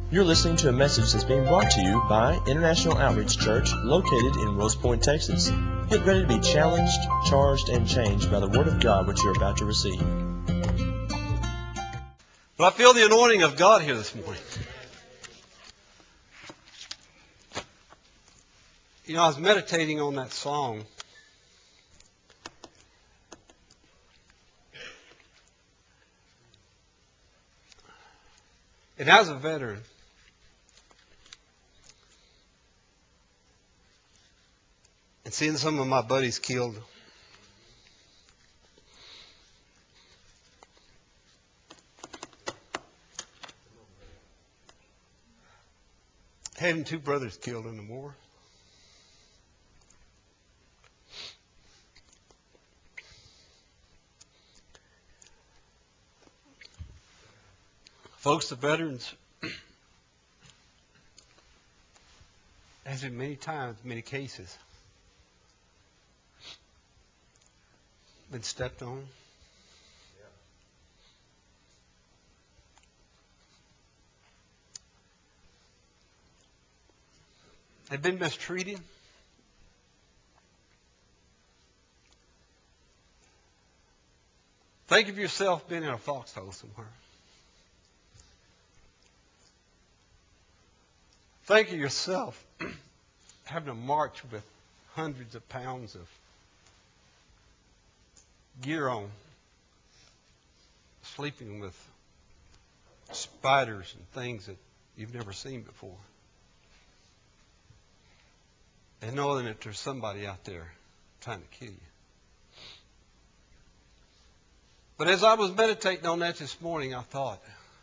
You're listening to a message that's being brought to you by International Outreach Church located in Rose Point, Texas. Get ready to be challenged, charged, and changed by the Word of God which you're about to receive. Well, I feel the anointing of God here this morning. You know, I was meditating on that song. And as a veteran, and seeing some of my buddies killed, having two brothers killed in the war, folks, the veterans, as in many times, many cases, been stepped on. They've been mistreated. Think of yourself being in a foxhole somewhere. Think of yourself having to march with hundreds of pounds of gear on, sleeping with spiders and things that you've never seen before. And knowing that there's somebody out there trying to kill you. But as I was meditating on that this morning, I thought,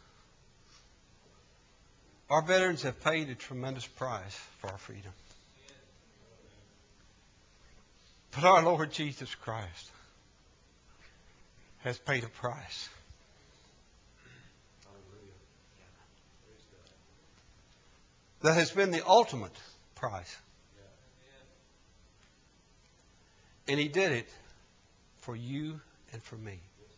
our veterans have paid a tremendous price for our freedom. But our Lord Jesus Christ has paid a price. That has been the ultimate price. And He did it for you and for me.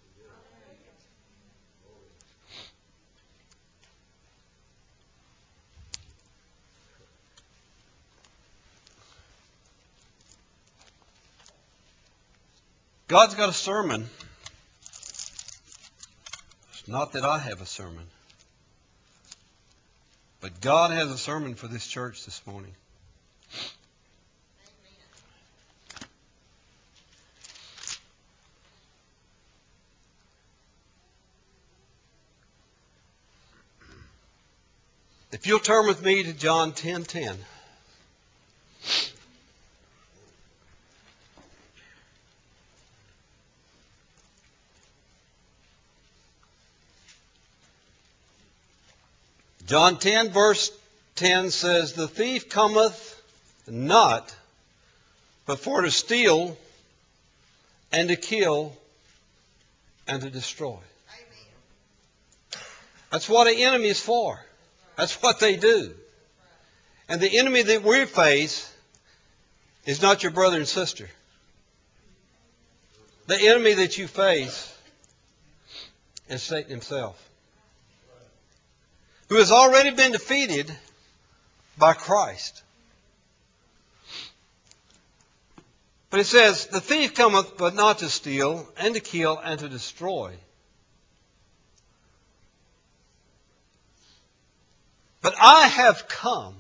God's got a sermon. It's not that I have a sermon. But God has a sermon for this church this morning. If you'll turn with me to John 10:10. John 10 verse 10 says, "The thief cometh not but for to steal and to kill and to destroy." That's what an enemy is for. That's what they do. And the enemy that we face is not your brother and sister. The enemy that you face is Satan himself, who has already been defeated by Christ. But it says, "The thief cometh but not to steal and to kill and to destroy." But I have come.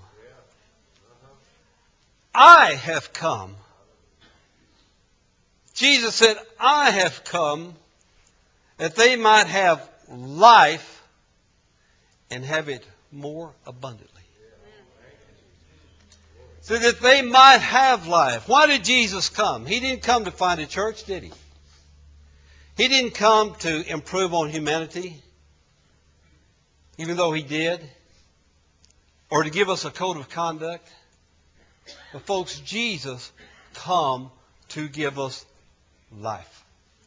I have come. Jesus said, "I have come that they might have life and have it more abundantly." So that they might have life. Why did Jesus come? He didn't come to find a church, did He? He didn't come to improve on humanity, even though He did, or to give us a code of conduct. But folks, Jesus come to give us life.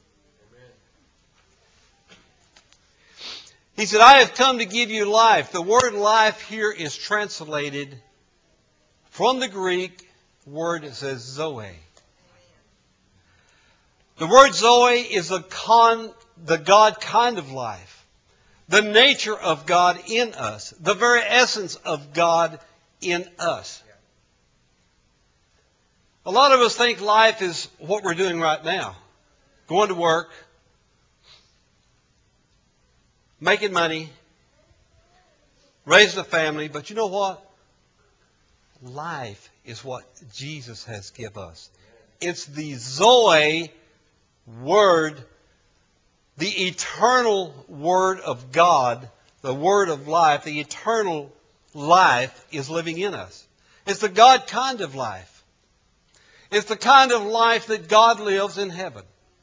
He said, "I have come to give you life." The word life here is translated from the Greek word that says Zoe. The word Zoe is the God kind of life. the nature of God in us, the very essence of God in us. A lot of us think life is what we're doing right now. Going to work, making money, raising a family. But you know what? Life is what Jesus has given us. It's the Zoe Word, the eternal Word of God, the Word of life, the eternal life is living in us. It's the God kind of life. It's the kind of life that God lives in heaven.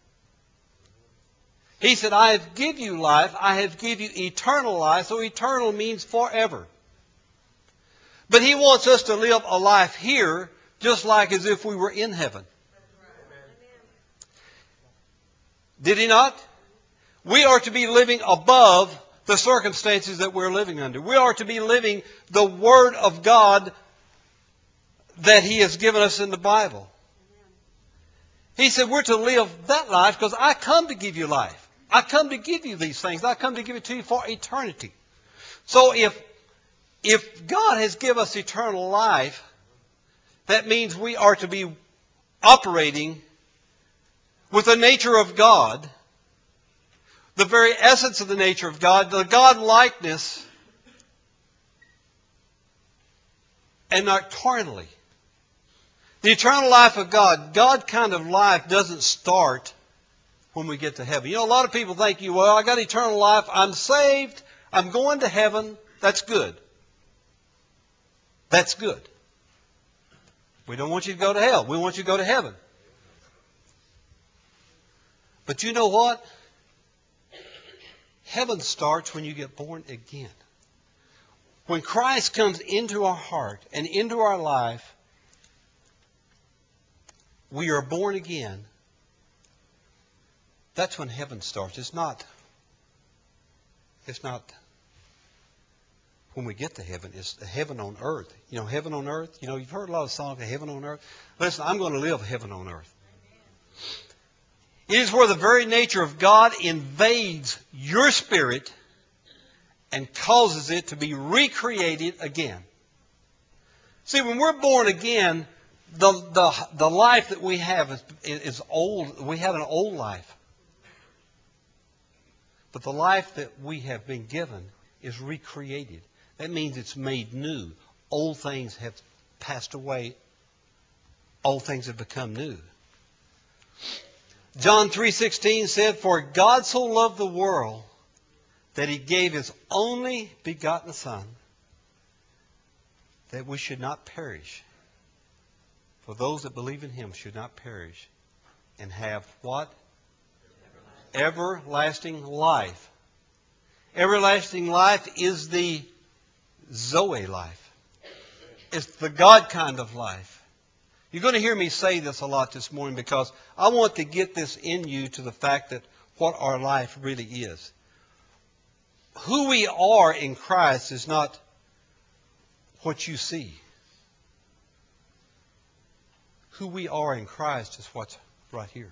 He said, I have given you life, I have given you eternal life, so eternal means forever. But He wants us to live a life here just like as if we were in heaven. Did He not? We are to be living above the circumstances that we're living under. We are to be living the Word of God that He has given us in the Bible. He said we're to live that life because I come to give you life. I come to give you these things. I come to give it to you for eternity. So if God has given us eternal life, that means we are to be operating with the nature of God, the very essence of the nature of God, the God-likeness, and not carnally. The eternal life of God, God kind of life doesn't start when we get to heaven. You know, a lot of people think, well, I got eternal life, I'm saved, I'm going to heaven, that's good. That's good. We don't want you to go to hell. We want you to go to heaven. But you know what? Heaven starts when you get born again. When Christ comes into our heart and into our life, we are born again. That's when heaven starts. It's not when we get to heaven. It's heaven on earth. You know, heaven on earth. You know, you've heard a lot of songs of heaven on earth. Listen, I'm going to live heaven on earth. It is where the very nature of God invades your spirit and causes it to be recreated again. See, when we're born again, the life that we have is old. We had an old life. But the life that we have been given is recreated. That means it's made new. Old things have passed away. Old things have become new. John 3:16 said, For God so loved the world that He gave His only begotten Son, that we should not perish. For those that believe in Him should not perish and have what? Everlasting life. Everlasting life is the Zoe life. It's the God kind of life. You're going to hear me say this a lot this morning because I want to get this in you to the fact that what our life really is. Who we are in Christ is not what you see. Who we are in Christ is what's right here.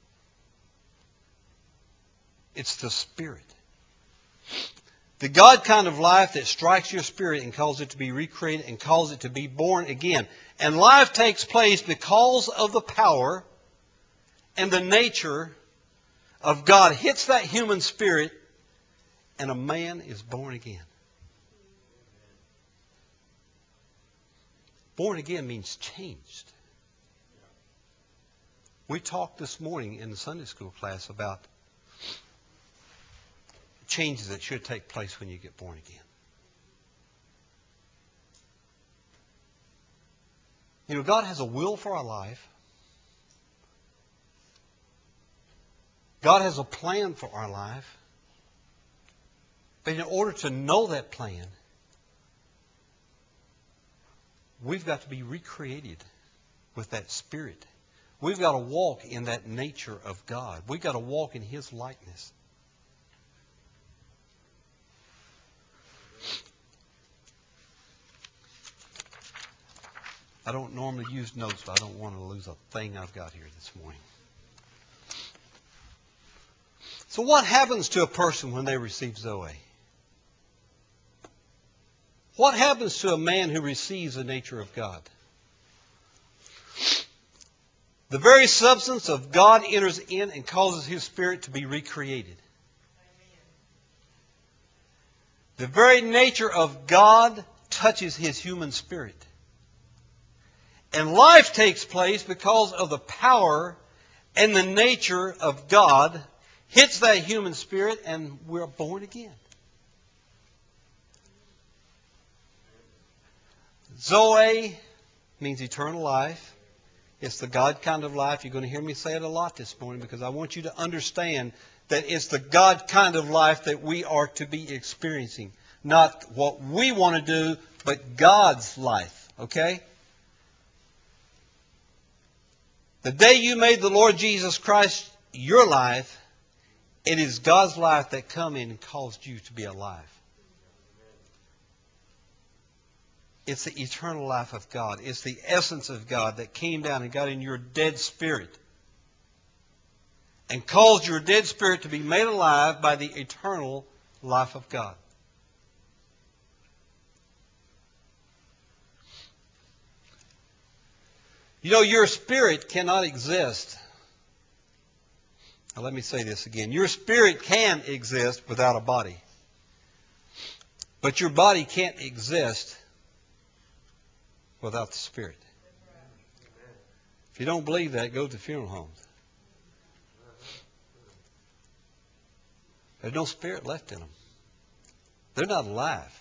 It's the Spirit. The God kind of life that strikes your spirit and causes it to be recreated and causes it to be born again. And life takes place because of the power and the nature of God hits that human spirit and a man is born again. Born again means changed. We talked this morning in the Sunday school class about changes that should take place when you get born again. You know, God has a will for our life. God has a plan for our life. But in order to know that plan, we've got to be recreated with that Spirit. We've got to walk in that nature of God. We've got to walk in His likeness. I don't normally use notes, but I don't want to lose a thing I've got here this morning. So what happens to a person when they receive Zoe? What happens to a man who receives the nature of God? The very substance of God enters in and causes his spirit to be recreated. The very nature of God touches his human spirit. And life takes place because of the power and the nature of God hits that human spirit, and we're born again. Zoe means eternal life. It's the God kind of life. You're going to hear me say it a lot this morning because I want you to understand that it's the God kind of life that we are to be experiencing. Not what we want to do, but God's life. Okay? The day you made the Lord Jesus Christ your life, it is God's life that come in and caused you to be alive. It's the eternal life of God. It's the essence of God that came down and got in your dead spirit and caused your dead spirit to be made alive by the eternal life of God. You know, your spirit cannot exist. Now, let me say this again. Your spirit can exist without a body. But your body can't exist without the spirit. If you don't believe that, go to funeral homes. There's no spirit left in them. They're not alive.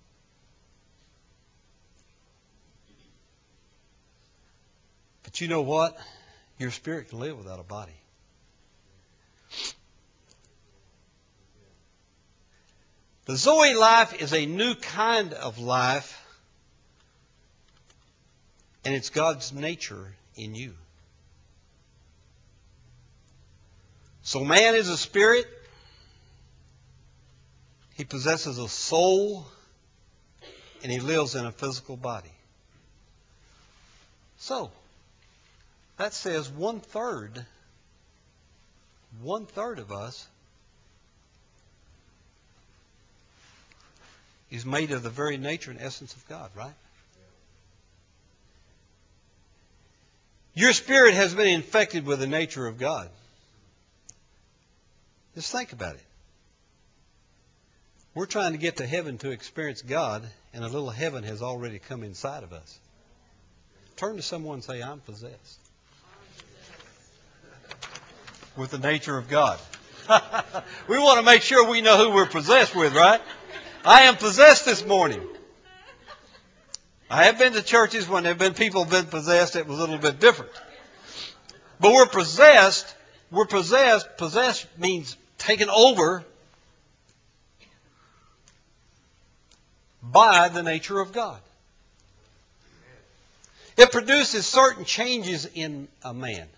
But you know what? Your spirit can live without a body. The Zoe life is a new kind of life, and it's God's nature in you. So man is a spirit. He possesses a soul, and he lives in a physical body. So, that says one third of us is made of the very nature and essence of God, right? Your spirit has been infected with the nature of God. Just think about it. We're trying to get to heaven to experience God, and a little heaven has already come inside of us. Turn to someone and say, I'm possessed with the nature of God. We want to make sure we know who we're possessed with, right? I am possessed this morning. I have been to churches when there have been people who have been possessed. It was a little bit different. But we're possessed. We're possessed. Possessed means taken over by the nature of God. It produces certain changes in a man.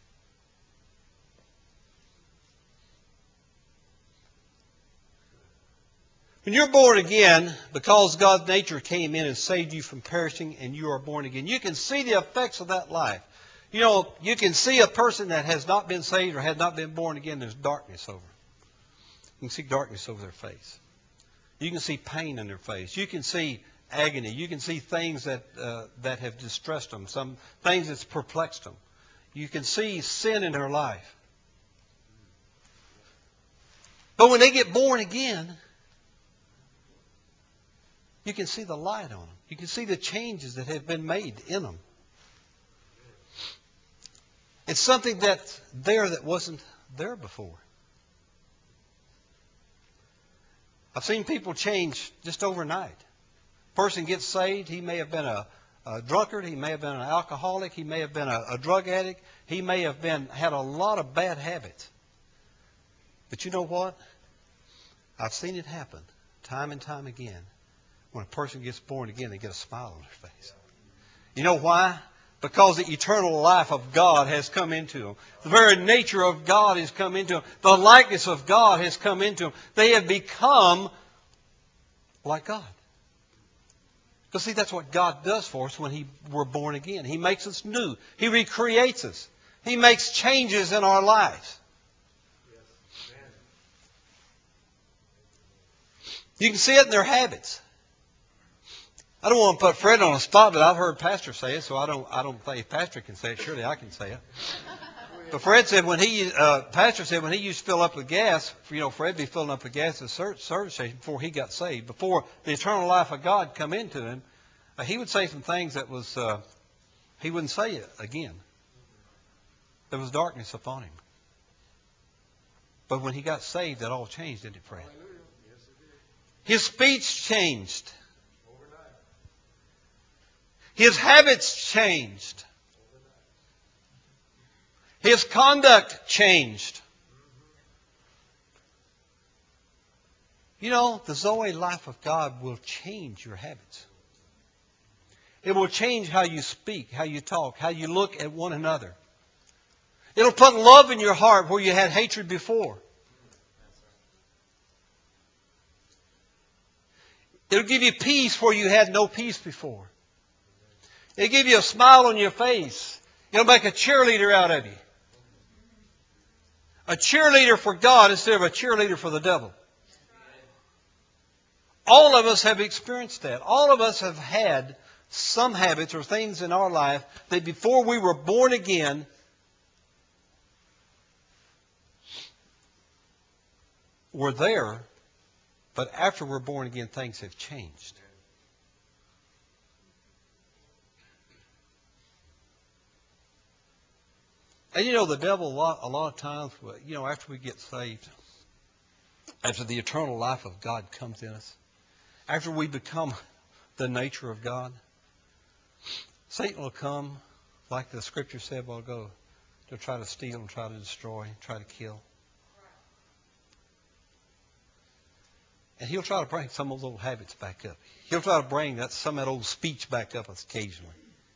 When you're born again, because God's nature came in and saved you from perishing and you are born again, you can see the effects of that life. You know, you can see a person that has not been saved or has not been born again, there's darkness over. You can see darkness over their face. You can see pain in their face. You can see agony. You can see things that have distressed them, some things that's perplexed them. You can see sin in their life. But when they get born again, you can see the light on them. You can see the changes that have been made in them. It's something that's there that wasn't there before. I've seen people change just overnight. Person gets saved. He may have been a drunkard. He may have been an alcoholic. He may have been a drug addict. He may have had a lot of bad habits. But you know what? I've seen it happen time and time again. When a person gets born again, they get a smile on their face. You know why? Because the eternal life of God has come into them. The very nature of God has come into them. The likeness of God has come into them. They have become like God. Because see, that's what God does for us when we're born again. He makes us new. He recreates us. He makes changes in our lives. You can see it in their habits. I don't want to put Fred on the spot, but I've heard Pastor say it, so I don't think if Pastor can say it, surely I can say it. But Fred said Pastor said when he used to fill up with gas, Fred be filling up with gas at a service station before he got saved, before the eternal life of God come into him, he would say some things that was, he wouldn't say it again. There was darkness upon him. But when he got saved, that all changed, didn't it, Fred? His speech changed. His habits changed. His conduct changed. The Zoe life of God will change your habits. It will change how you speak, how you talk, how you look at one another. It'll put love in your heart where you had hatred before. It'll give you peace where you had no peace before. It'll give you a smile on your face. It'll make a cheerleader out of you. A cheerleader for God instead of a cheerleader for the devil. All of us have experienced that. All of us have had some habits or things in our life that before we were born again, were there, but after we're born again, things have changed. And the devil, a lot of times, after we get saved, after the eternal life of God comes in us, after we become the nature of God, Satan will come, like the scripture said a while ago, to try to steal and try to destroy, try to kill. And he'll try to bring some of those old habits back up. He'll try to bring some of that old speech back up occasionally.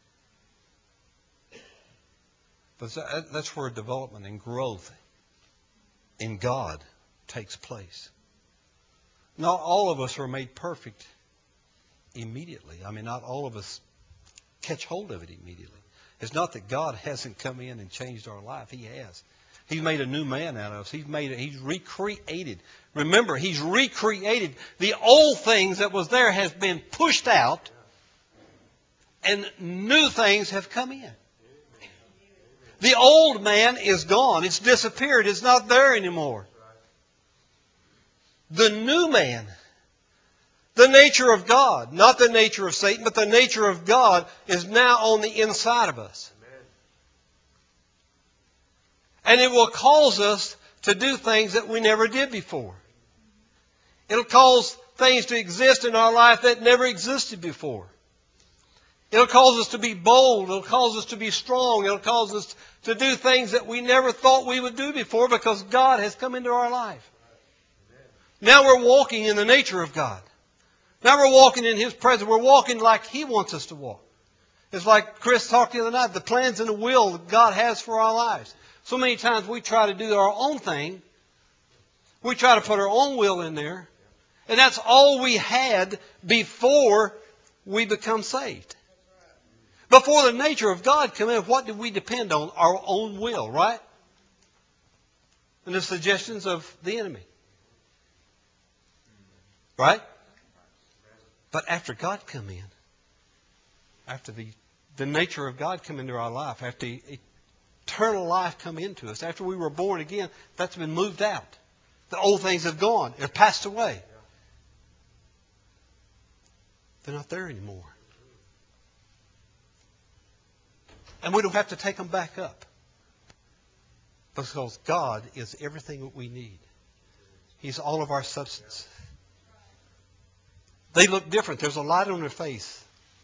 But that's where development and growth in God takes place. Not all of us are made perfect immediately. Not all of us catch hold of it immediately. It's not that God hasn't come in and changed our life. He has. He's made a new man out of us. He's recreated. Remember, He's recreated. The old things that was there has been pushed out, and new things have come in. The old man is gone. It's disappeared. It's not there anymore. The new man, the nature of God, not the nature of Satan, but the nature of God is now on the inside of us. And it will cause us to do things that we never did before. It'll cause things to exist in our life that never existed before. It'll cause us to be bold. It'll cause us to be strong. It'll cause us to do things that we never thought we would do before because God has come into our life. Now we're walking in the nature of God. Now we're walking in His presence. We're walking like He wants us to walk. It's like Chris talked the other night, the plans and the will that God has for our lives. So many times we try to do our own thing. We try to put our own will in there. And that's all we had before we become saved. Before the nature of God came in, what did we depend on? Our own will, right? And the suggestions of the enemy. Right? But after God come in, after the nature of God come into our life, after eternal life come into us, after we were born again, that's been moved out. The old things have gone. They've passed away. They're not there anymore. And we don't have to take them back up. Because God is everything that we need. He's all of our substance. They look different. There's a light on their face.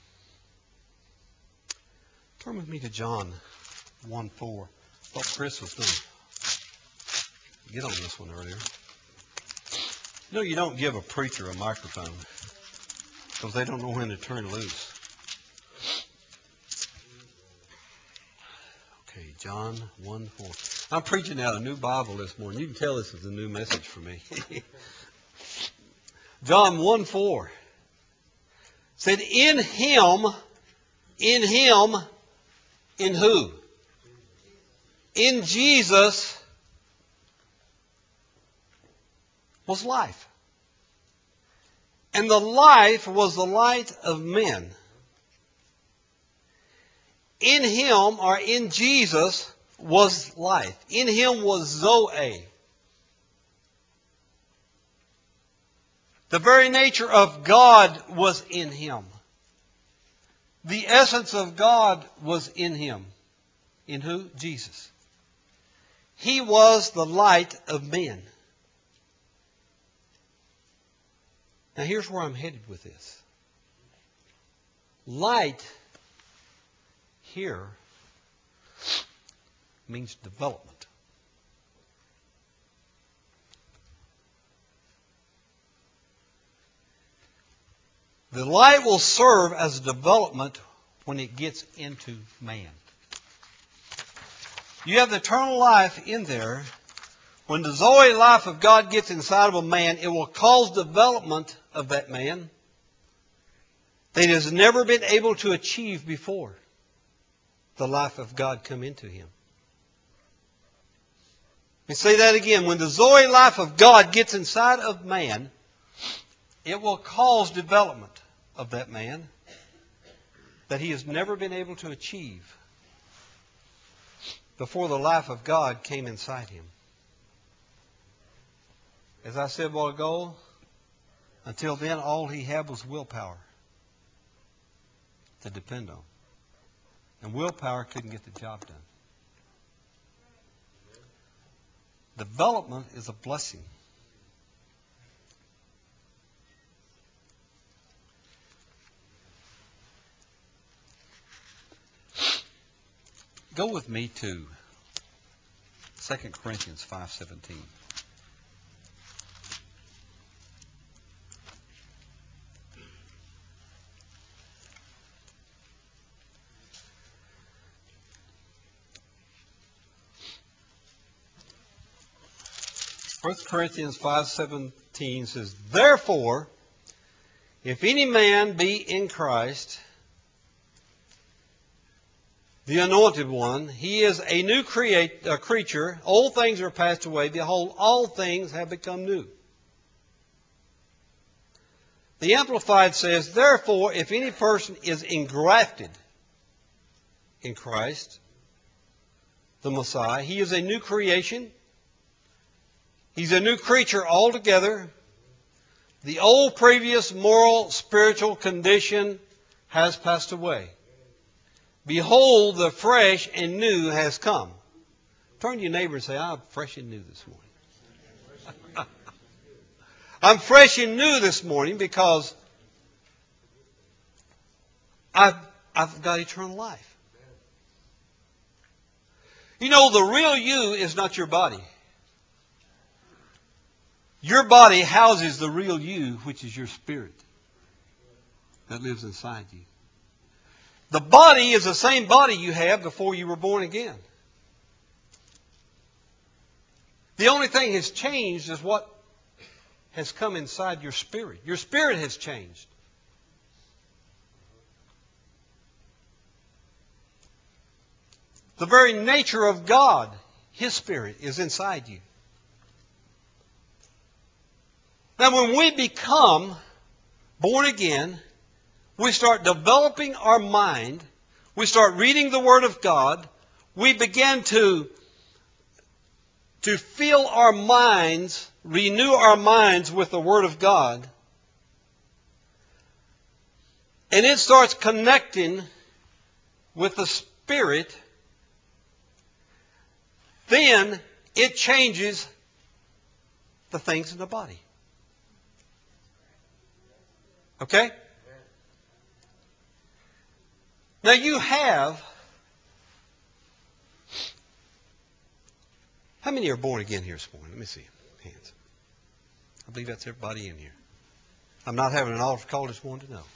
Turn with me to John 1:4. Thought Chris was going to get on this one earlier. You don't give a preacher a microphone because they don't know when to turn loose. Okay, John 1:4. I'm preaching out a new Bible this morning. You can tell this is a new message for me. John 1:4 said, in Him, in who? In Jesus was life. And the life was the light of men. In Him, or in Jesus, was life. In Him was Zoe. The very nature of God was in Him. The essence of God was in Him. In who? Jesus. He was the light of men. Now here's where I'm headed with this. Light here means development. The light will serve as a development when it gets into man. You have the eternal life in there. When the Zoe life of God gets inside of a man, it will cause development of that man that he has never been able to achieve before the life of God come into him. Let me say that again. When the Zoe life of God gets inside of man, it will cause development of that man that he has never been able to achieve before the life of God came inside him. As I said a while ago, until then all he had was willpower to depend on. And willpower couldn't get the job done. Development is a blessing. Go with me to 2 Corinthians 5:17. First Corinthians 5:17 says, "Therefore, if any man be in Christ, the Anointed One, he is a new creature. Old things are passed away. Behold, all things have become new." The Amplified says, "Therefore, if any person is engrafted in Christ, the Messiah, he is a new creation. He's a new creature altogether. The old previous moral, spiritual condition has passed away. Behold, the fresh and new has come." Turn to your neighbor and say, "I'm fresh and new this morning." I'm fresh and new this morning because I've got eternal life. You know, the real you is not your body. Your body houses the real you, which is your spirit that lives inside you. The body is the same body you had before you were born again. The only thing has changed is what has come inside your spirit. Your spirit has changed. The very nature of God, His Spirit, is inside you. Now, when we become born again, we start developing our mind. We start reading the Word of God. We begin to fill our minds, renew our minds with the Word of God. And it starts connecting with the Spirit. Then it changes the things in the body. Okay? Now you have... How many are born again here this morning? Let me see. Hands. I believe that's everybody in here. I'm not having an altar call, just wanted to know.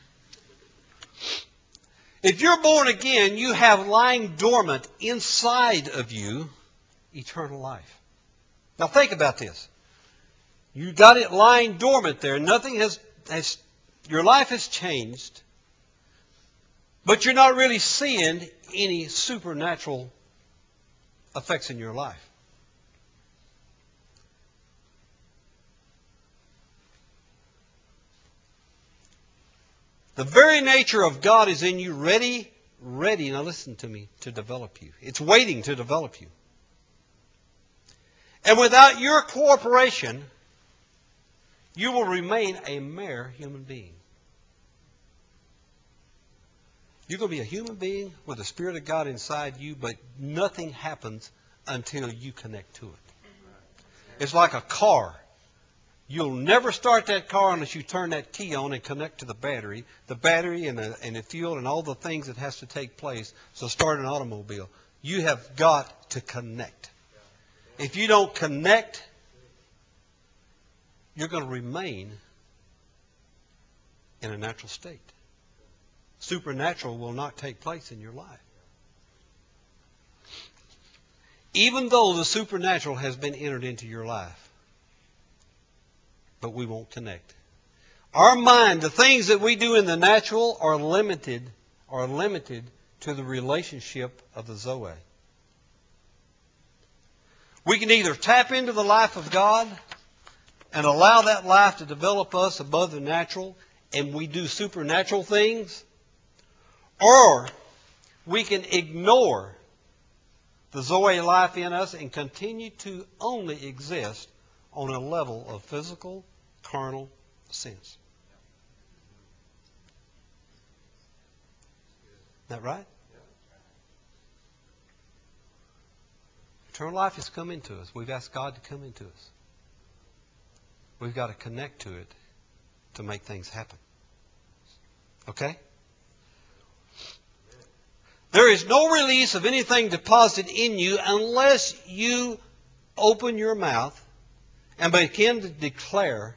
If you're born again, you have lying dormant inside of you eternal life. Now think about this. You got it lying dormant there. Nothing has your life has changed, but you're not really seeing any supernatural effects in your life. The very nature of God is in you, ready, now listen to me, to develop you. It's waiting to develop you. And without your cooperation, you will remain a mere human being. You're going to be a human being with the Spirit of God inside you, but nothing happens until you connect to it. It's like a car. You'll never start that car unless you turn that key on and connect to the battery and the fuel and all the things that has to take place to start an automobile. You have got to connect. If you don't connect, you're going to remain in a natural state. Supernatural will not take place in your life. Even though the supernatural has been entered into your life, but we won't connect. Our mind, the things that we do in the natural are limited to the relationship of the Zoe. We can either tap into the life of God and allow that life to develop us above the natural, and we do supernatural things, or we can ignore the Zoe life in us and continue to only exist on a level of physical, carnal sense. Isn't that right? Eternal life has come into us. We've asked God to come into us. We've got to connect to it to make things happen. Okay? There is no release of anything deposited in you unless you open your mouth and begin to declare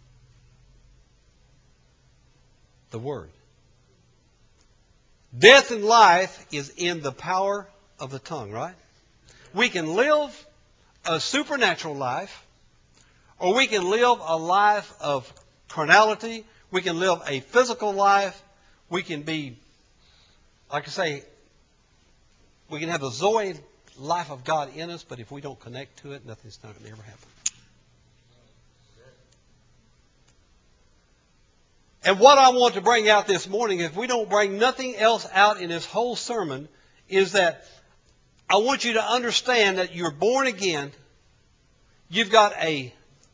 the Word. Death and life is in the power of the tongue, right? We can live a supernatural life, or we can live a life of carnality. We can live a physical life. We can be, like I say, we can have the Zoe life of God in us, but if we don't connect to it, nothing's going to ever happen. And what I want to bring out this morning, if we don't bring nothing else out in this whole sermon, is that I want you to understand that you're born again. You've got a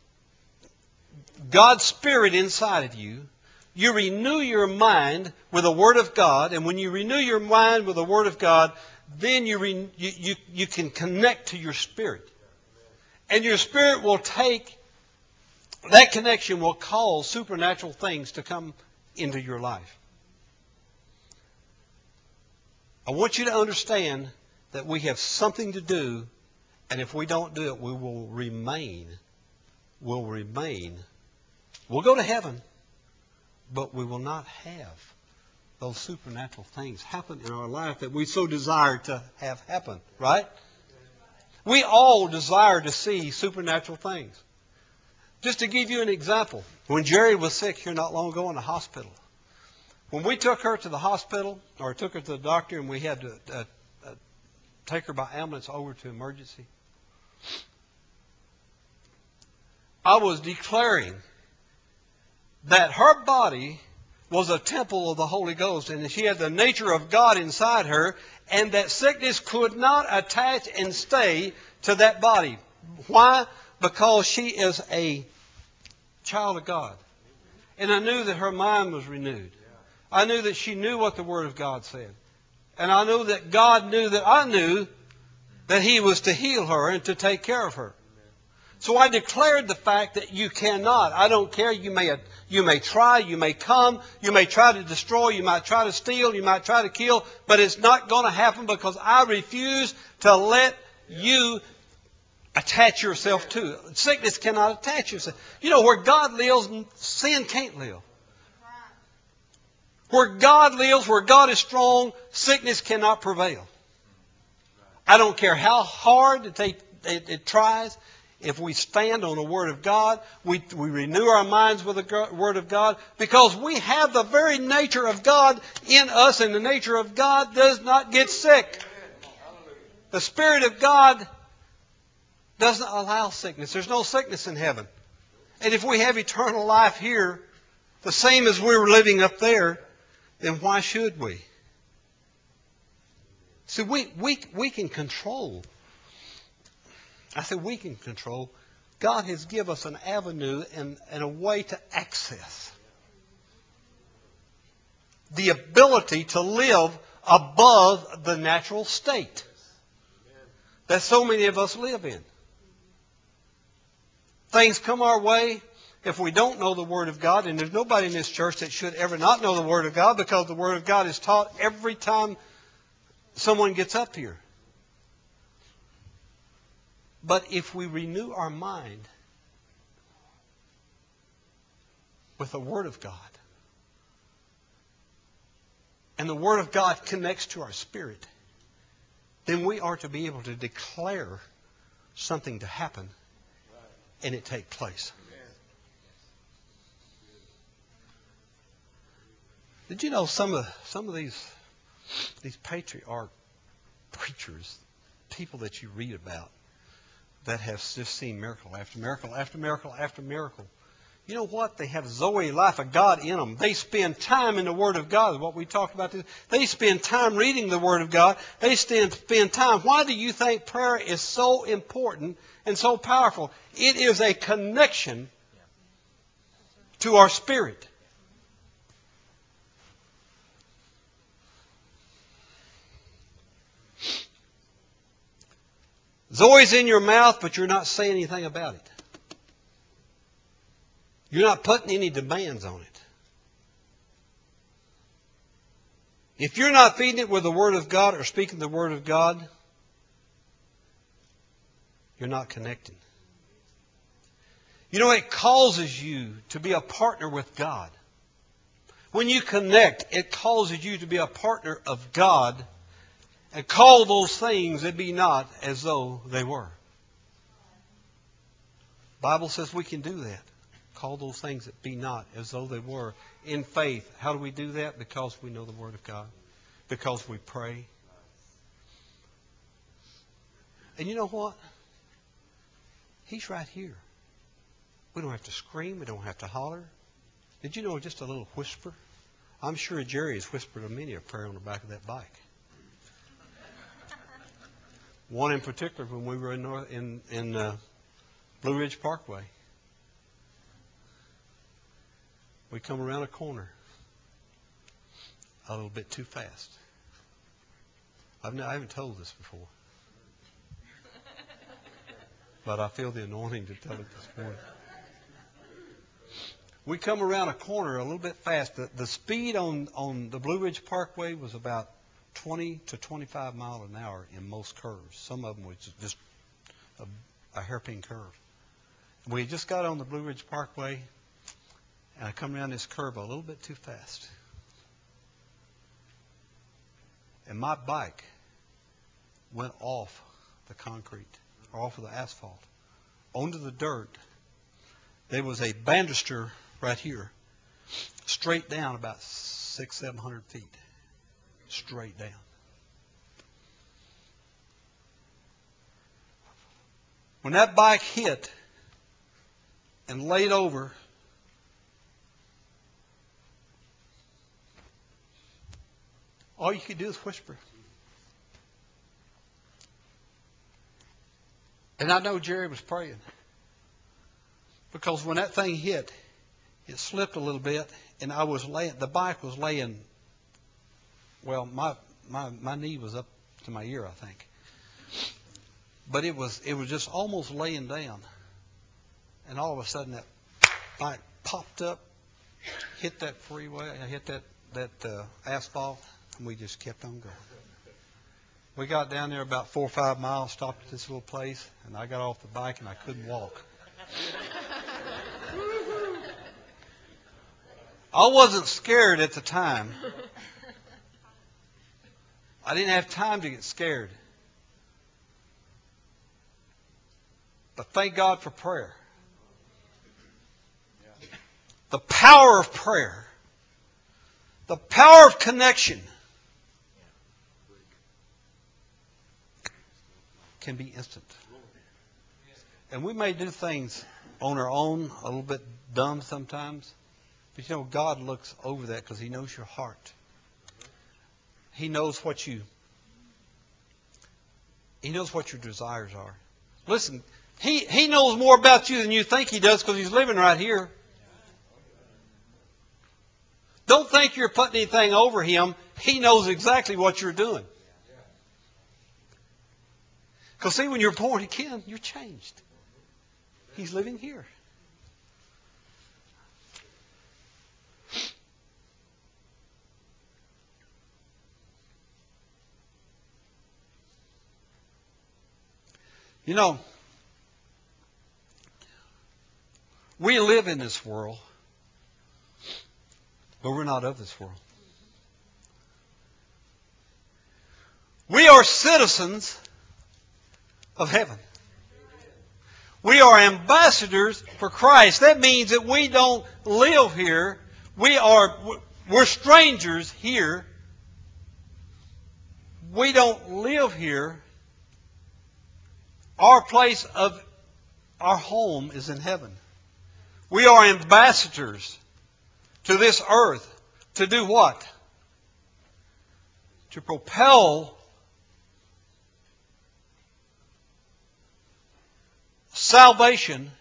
God's Spirit inside of you. You renew your mind with the Word of God. And when you renew your mind with the Word of God, then you can connect to your spirit. And your spirit will take, that connection will cause supernatural things to come into your life. I want you to understand that we have something to do, and if we don't do it, we will remain. We'll go to heaven, but we will not have those supernatural things happen in our life that we so desire to have happen, right? We all desire to see supernatural things. Just to give you an example, when Jerry was sick here not long ago in the hospital, when we took her to the hospital, or took her to the doctor, and we had to take her by ambulance over to emergency, I was declaring that her body was a temple of the Holy Ghost, and she had the nature of God inside her, and that sickness could not attach and stay to that body. Why? Because she is a child of God. And I knew that her mind was renewed. I knew that she knew what the Word of God said. And I knew that God knew that I knew that He was to heal her and to take care of her. So I declared the fact that you cannot. I don't care. You may try. You may come. You may try to destroy. You might try to steal. You might try to kill. But it's not going to happen because I refuse to let you attach yourself to it. Sickness cannot attach yourself. You know, where God lives, sin can't live. Where God lives, where God is strong, sickness cannot prevail. I don't care how hard it tries. If we stand on the Word of God, we renew our minds with the Word of God, because we have the very nature of God in us, and the nature of God does not get sick. The Spirit of God doesn't allow sickness. There's no sickness in heaven. And if we have eternal life here, the same as we were living up there, then why should we? See, we can control. I said we can control. God has given us an avenue and a way to access the ability to live above the natural state that so many of us live in. Things come our way if we don't know the Word of God, and there's nobody in this church that should ever not know the Word of God, because the Word of God is taught every time someone gets up here. But if we renew our mind with the Word of God, and the Word of God connects to our spirit, then we are to be able to declare something to happen and it take place. Did you know some of these patriarch preachers, people that you read about, that have just seen miracle after miracle after miracle after miracle? You know what? They have Zoe life of God in them. They spend time in the Word of God. What we talked about. They spend time reading the Word of God. They spend time. Why do you think prayer is so important and so powerful? It is a connection to our spirit. Zoe's in your mouth, but you're not saying anything about it. You're not putting any demands on it. If you're not feeding it with the Word of God or speaking the Word of God, you're not connecting. You know, it causes you to be a partner with God. When you connect, it causes you to be a partner of God and call those things that be not as though they were. The Bible says we can do that. Call those things that be not as though they were in faith. How do we do that? Because we know the Word of God. Because we pray. And you know what? He's right here. We don't have to scream. We don't have to holler. Did you know just a little whisper? I'm sure Jerry has whispered a many a prayer on the back of that bike. One in particular when we were in Blue Ridge Parkway. We come around a corner a little bit too fast. I haven't told this before. But I feel the anointing to tell it this morning. We come around a corner a little bit fast. The speed on the Blue Ridge Parkway was about 20 to 25 miles an hour in most curves. Some of them was just a hairpin curve. We just got on the Blue Ridge Parkway, and I come around this curve a little bit too fast. And my bike went off the concrete, or off of the asphalt, onto the dirt. There was a banister right here, straight down about 600-700 feet. Straight down. When that bike hit and laid over, all you could do is whisper. And I know Jerry was praying. Because when that thing hit, it slipped a little bit, and the bike was laying, well, my knee was up to my ear, I think. But it was just almost laying down. And all of a sudden that bike popped up, hit that freeway, hit that asphalt, and we just kept on going. We got down there about 4 or 5 miles, stopped at this little place, and I got off the bike and I couldn't walk. I wasn't scared at the time. I didn't have time to get scared. But thank God for prayer. The power of prayer. The power of connection can be instant. And we may do things on our own, a little bit dumb sometimes. But you know, God looks over that because He knows your heart. He knows what your desires are. Listen, He knows more about you than you think He does because He's living right here. Don't think you're putting anything over Him. He knows exactly what you're doing. Because see, when you're born again, you're changed. He's living here. You know, we live in this world, but we're not of this world. We are citizens of heaven. We are ambassadors for Christ. That means that we don't live here. We're strangers here. We don't live here. Our place of our home is in heaven. We are ambassadors to this earth to do what? To propel salvation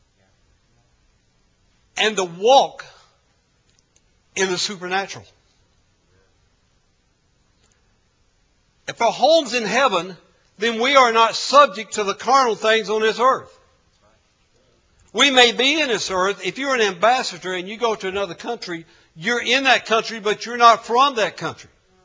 and to walk in the supernatural. If our home's in heaven, then we are not subject to the carnal things on this earth. We may be in this earth. If you're an ambassador and you go to another country, you're in that country, but you're not from that country.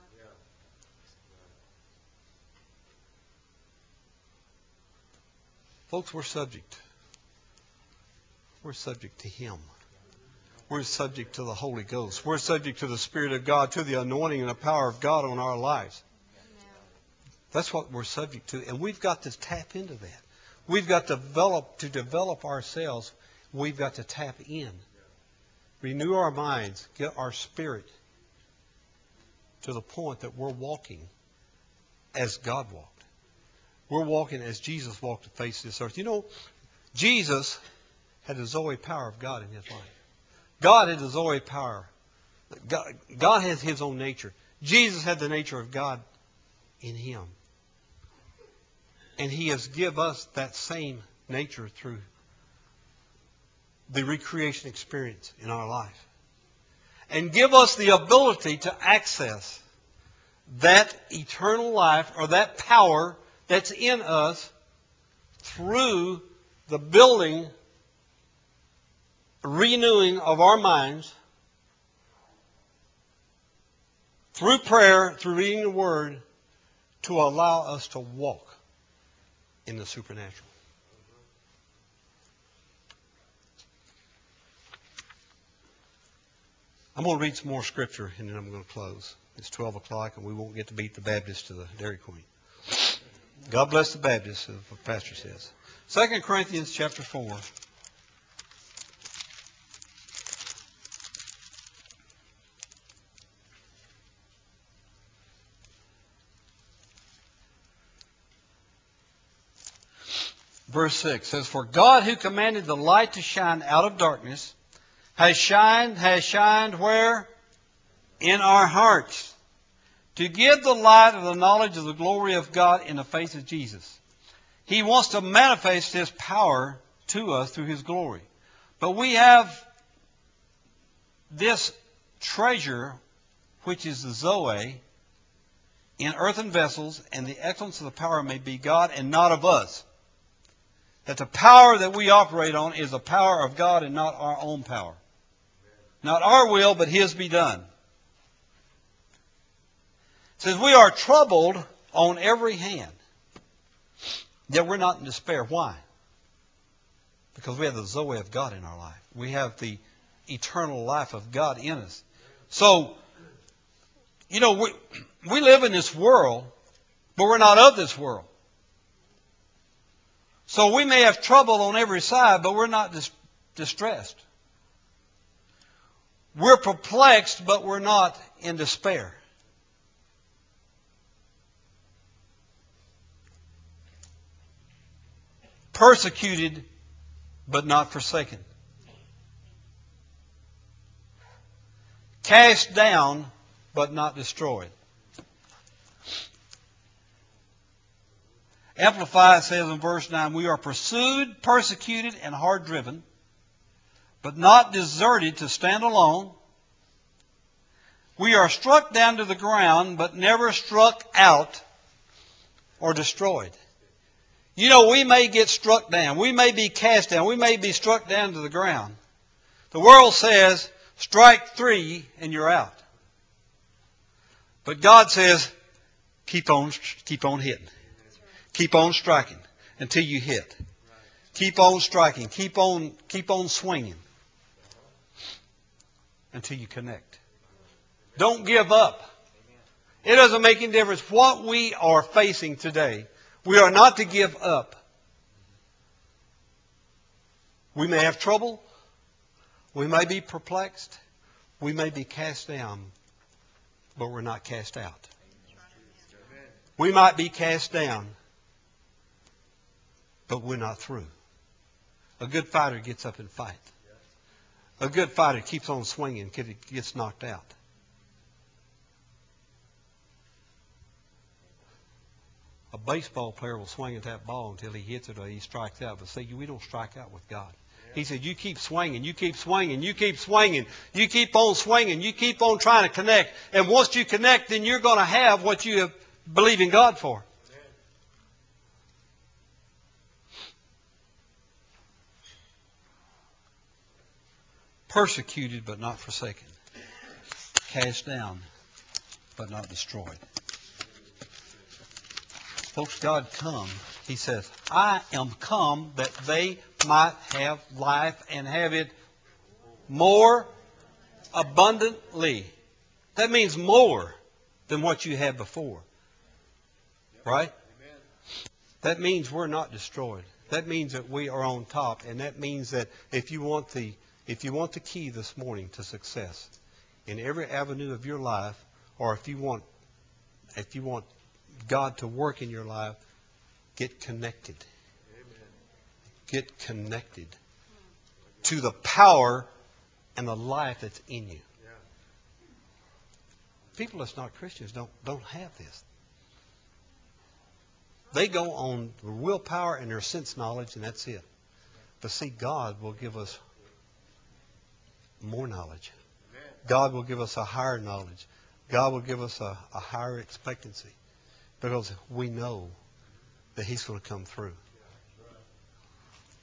Folks, we're subject. We're subject to Him. We're subject to the Holy Ghost. We're subject to the Spirit of God, to the anointing and the power of God on our lives. That's what we're subject to. And we've got to tap into that. We've got to develop ourselves. We've got to tap in. Renew our minds. Get our spirit to the point that we're walking as God walked. We're walking as Jesus walked the face of this earth. You know, Jesus had the Zoe power of God in His life. God had the Zoe power. God has His own nature. Jesus had the nature of God in Him. And He has given us that same nature through the recreation experience in our life. And give us the ability to access that eternal life or that power that's in us through the building, renewing of our minds, through prayer, through reading the Word, to allow us to walk in the supernatural. I'm going to read some more scripture and then I'm going to close. It's 12 o'clock and we won't get to beat the Baptist to the Dairy Queen. God bless the Baptist, the pastor says. 2 Corinthians chapter 4. Verse 6 says, "For God who commanded the light to shine out of darkness has shined where? In our hearts, to give the light of the knowledge of the glory of God in the face of Jesus." He wants to manifest His power to us through His glory. But we have this treasure, which is the Zoe, in earthen vessels, and the excellence of the power may be God and not of us. That the power that we operate on is the power of God and not our own power. Not our will, but His be done. It says, we are troubled on every hand. Yet we're not in despair. Why? Because we have the Zoe of God in our life. We have the eternal life of God in us. So, you know, we live in this world, but we're not of this world. So we may have trouble on every side, but we're not distressed. We're perplexed, but we're not in despair. Persecuted, but not forsaken. Cast down, but not destroyed. Amplified says in verse 9, we are pursued, persecuted, and hard driven, but not deserted to stand alone. We are struck down to the ground, but never struck out or destroyed. You know, we may get struck down. We may be cast down. We may be struck down to the ground. The world says, strike 3 and you're out. But God says, keep on hitting. Keep on striking until you hit. Keep on striking. Keep on swinging until you connect. Don't give up. It doesn't make any difference what we are facing today. We are not to give up. We may have trouble. We may be perplexed. We may be cast down, but we're not cast out. We might be cast down, but we're not through. A good fighter gets up and fights. A good fighter keeps on swinging until he gets knocked out. A baseball player will swing at that ball until he hits it or he strikes out. But see, we don't strike out with God. He said, you keep swinging, you keep swinging, you keep swinging, you keep on swinging, you keep on trying to connect. And once you connect, then you're going to have what you believe in God for. Persecuted but not forsaken. Cast down but not destroyed. Folks, God come. He says, I am come that they might have life and have it more abundantly. That means more than what you had before. Right? That means we're not destroyed. That means that we are on top. And that means that if you want the key this morning to success in every avenue of your life, or if you want God to work in your life, get connected. Amen. Get connected to the power and the life that's in you. Yeah. People that's not Christians don't have this. They go on the willpower and their sense knowledge, and that's it. But see, God will give us more knowledge. Amen. God will give us a higher knowledge. God will give us a higher expectancy. Because we know that He's going to come through.